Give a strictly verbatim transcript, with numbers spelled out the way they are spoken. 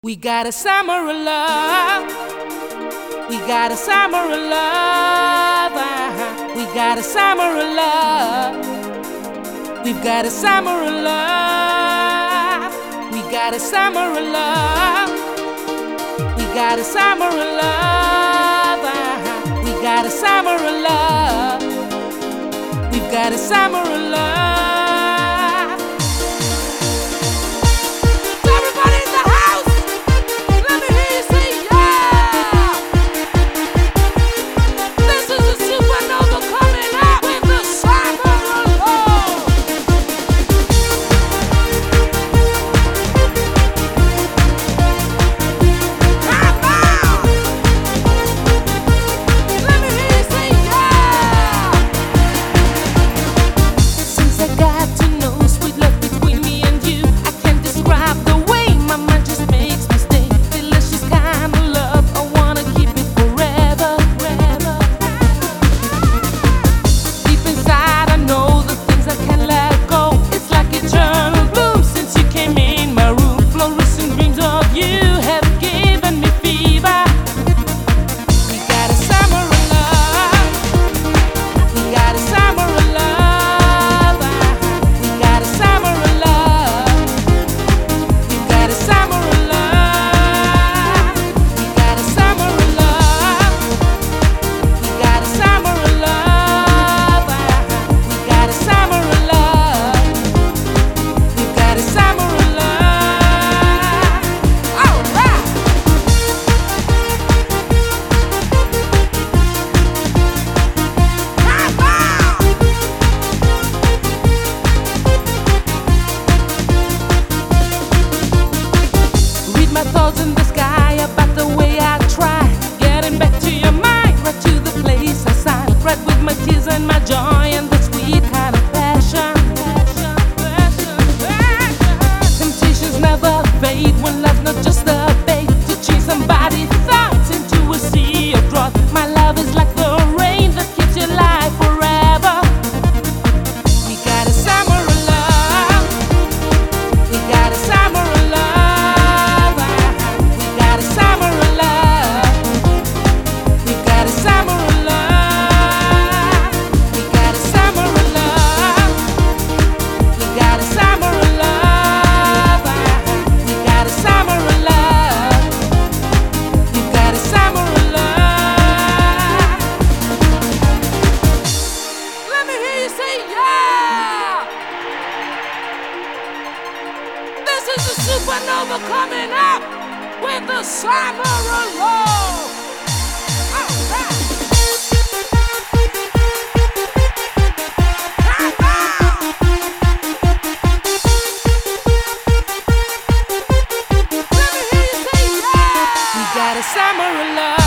We got a summer of love. We got a summer of love. Uh-huh. We got a summer of love. We've got a summer of love. We got a summer of love. We got a summer of love. Uh-huh. We got a summer of love. We've got a summer of love. Thoughts in the sky about the way I try getting back to your mind, right to the place I signed, right with my tears and my joy and the sweet kind of passion. Passion, passion, passion. Temptations never fade when love's not just a bait to chase somebody's thoughts into a sea of drought. My love is like the rain that keeps you alive forever. We got a summer of love. We got a summer of love. This is a supernova coming up with the summer of love. Let me hear you say yeah. We got a summer of love.